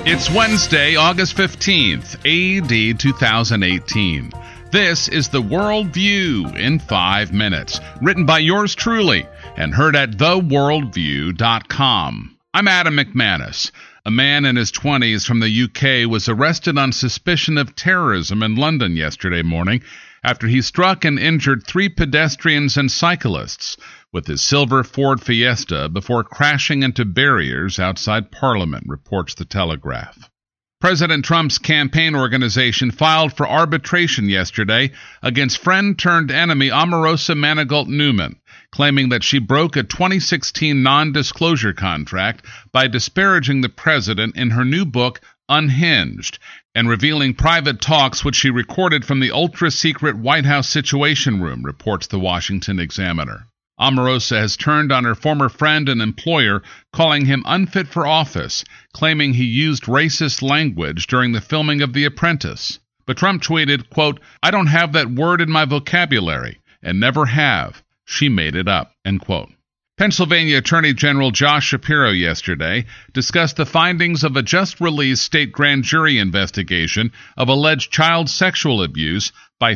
It's Wednesday, August 15th, AD 2018. This is The World View in 5 minutes, written by yours truly and heard at theworldview.com. I'm Adam McManus. A man in his 20s from the UK was arrested on suspicion of terrorism in London yesterday morning after he struck and injured 3 pedestrians and cyclists with his silver Ford Fiesta before crashing into barriers outside Parliament, reports The Telegraph. President Trump's campaign organization filed for arbitration yesterday against friend-turned-enemy Omarosa Manigault Newman, claiming that she broke a 2016 non-disclosure contract by disparaging the president in her new book, Unhinged, and revealing private talks which she recorded from the ultra-secret White House Situation Room, reports the Washington Examiner. Omarosa has turned on her former friend and employer, calling him unfit for office, claiming he used racist language during the filming of The Apprentice. But Trump tweeted, quote, "I don't have that word in my vocabulary, and never have. She made it up," end quote. Pennsylvania Attorney General Josh Shapiro yesterday discussed the findings of a just-released state grand jury investigation of alleged child sexual abuse by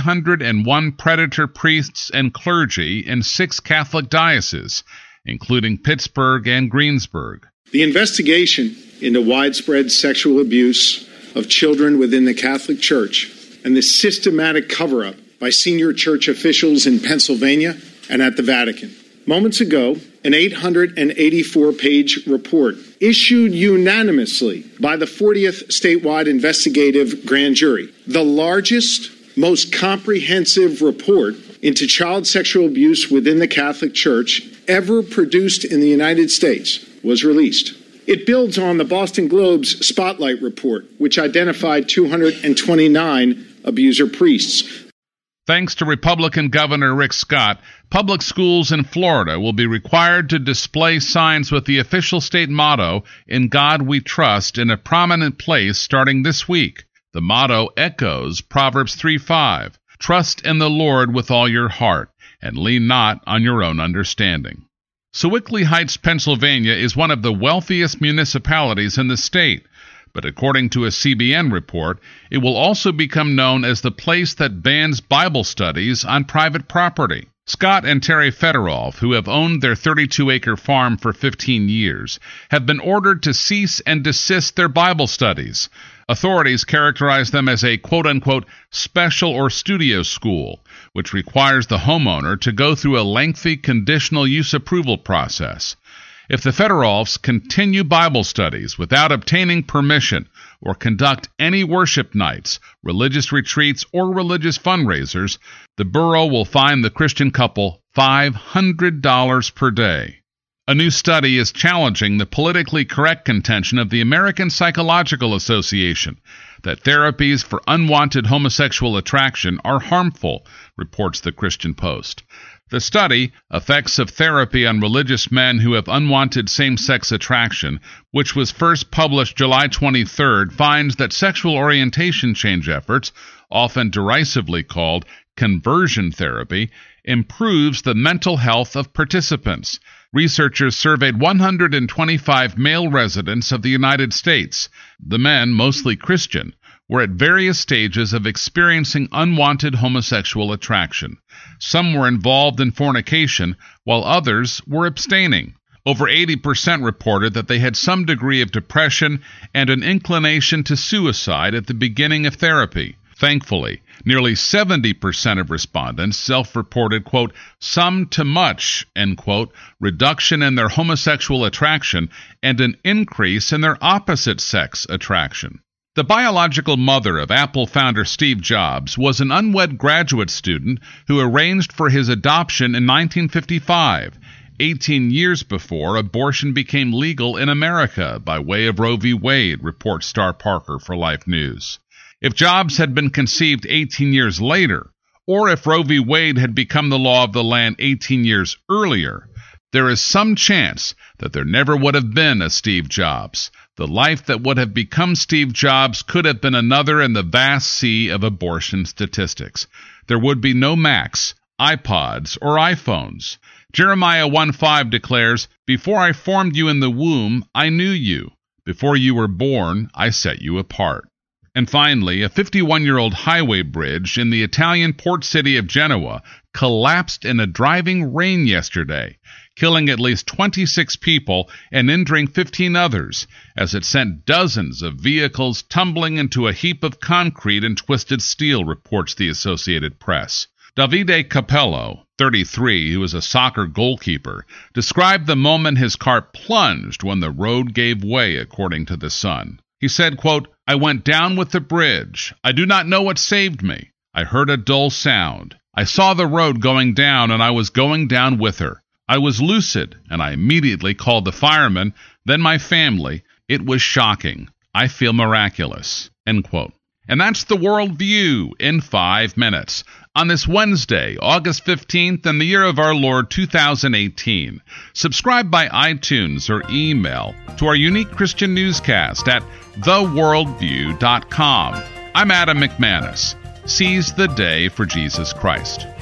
301 predator priests and clergy in 6 Catholic dioceses, including Pittsburgh and Greensburg. The investigation into widespread sexual abuse of children within the Catholic Church and the systematic cover-up by senior church officials in Pennsylvania and at the Vatican. Moments ago, an 884-page report issued unanimously by the 40th statewide investigative grand jury, the largest, most comprehensive report into child sexual abuse within the Catholic Church ever produced in the United States, was released. It builds on the Boston Globe's Spotlight report, which identified 229 abuser priests. Thanks to Republican Governor Rick Scott, public schools in Florida will be required to display signs with the official state motto, "In God We Trust," in a prominent place starting this week. The motto echoes Proverbs 3:5, "Trust in the Lord with all your heart, and lean not on your own understanding." Sewickley Heights, Pennsylvania is one of the wealthiest municipalities in the state, but according to a CBN report, it will also become known as the place that bans Bible studies on private property. Scott and Terry Federoff, who have owned their 32-acre farm for 15 years, have been ordered to cease and desist their Bible studies. Authorities characterize them as a quote-unquote special or studio school, which requires the homeowner to go through a lengthy conditional use approval process. If the Federoffs continue Bible studies without obtaining permission or conduct any worship nights, religious retreats, or religious fundraisers, the borough will fine the Christian couple $500 per day. A new study is challenging the politically correct contention of the American Psychological Association that therapies for unwanted homosexual attraction are harmful, reports the Christian Post. The study, Effects of Therapy on Religious Men Who Have Unwanted Same-Sex Attraction, which was first published July 23rd, finds that sexual orientation change efforts, often derisively called conversion therapy, improves the mental health of participants. Researchers surveyed 125 male residents of the United States. The men, mostly Christian, were at various stages of experiencing unwanted homosexual attraction. Some were involved in fornication, while others were abstaining. Over 80% reported that they had some degree of depression and an inclination to suicide at the beginning of therapy. Thankfully, nearly 70% of respondents self-reported, quote, some to much, end quote, reduction in their homosexual attraction and an increase in their opposite sex attraction. The biological mother of Apple founder Steve Jobs was an unwed graduate student who arranged for his adoption in 1955, 18 years before abortion became legal in America by way of Roe v. Wade, reports Star Parker for Life News. If Jobs had been conceived 18 years later, or if Roe v. Wade had become the law of the land 18 years earlier, there is some chance that there never would have been a Steve Jobs. The life that would have become Steve Jobs could have been another in the vast sea of abortion statistics. There would be no Macs, iPods, or iPhones. Jeremiah 1:5 declares, "Before I formed you in the womb, I knew you. Before you were born, I set you apart. And finally, a 51-year-old highway bridge in the Italian port city of Genoa collapsed in a driving rain yesterday, killing at least 26 people and injuring 15 others, as it sent dozens of vehicles tumbling into a heap of concrete and twisted steel, reports the Associated Press. Davide Capello, 33, who was a soccer goalkeeper, described the moment his car plunged when the road gave way, according to The Sun. He said, quote, "I went down with the bridge. I do not know what saved me. I heard a dull sound. I saw the road going down, and I was going down with her. I was lucid, and I immediately called the firemen, then my family. It was shocking. I feel miraculous." End quote. And that's the World View in 5 minutes on this Wednesday, August 15th, in the year of our Lord 2018. Subscribe by iTunes or email to our unique Christian newscast at theworldview.com. I'm Adam McManus. Seize the day for Jesus Christ.